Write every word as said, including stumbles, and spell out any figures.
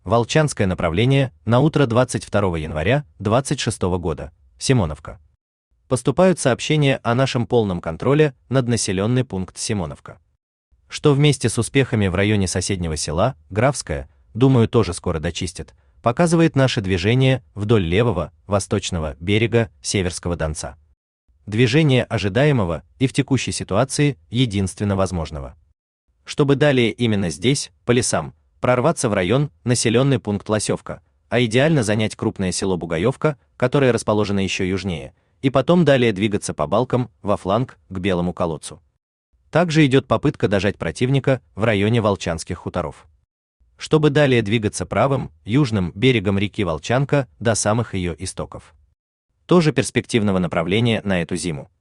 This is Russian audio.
Волчанское направление на утро двадцать второго января двадцать шестого года. Симоновка. Поступают сообщения о нашем полном контроле над населенный пункт Симоновка. Что вместе с успехами в районе соседнего села Графское, думаю, тоже скоро дочистят, показывает наше движение вдоль левого, восточного берега Северского Донца. Движение ожидаемого и в текущей ситуации единственно возможного. Чтобы далее именно здесь, по лесам, прорваться в район населенный пункт Лосевка, а идеально занять крупное село Бугаевка, которое расположено еще южнее, и потом далее двигаться по балкам во фланг к Белому колодцу. Также идет попытка дожать противника в районе Волчанских хуторов. Чтобы далее двигаться правым, южным берегом реки Волчанка до самых ее истоков. Тоже перспективного направления на эту зиму.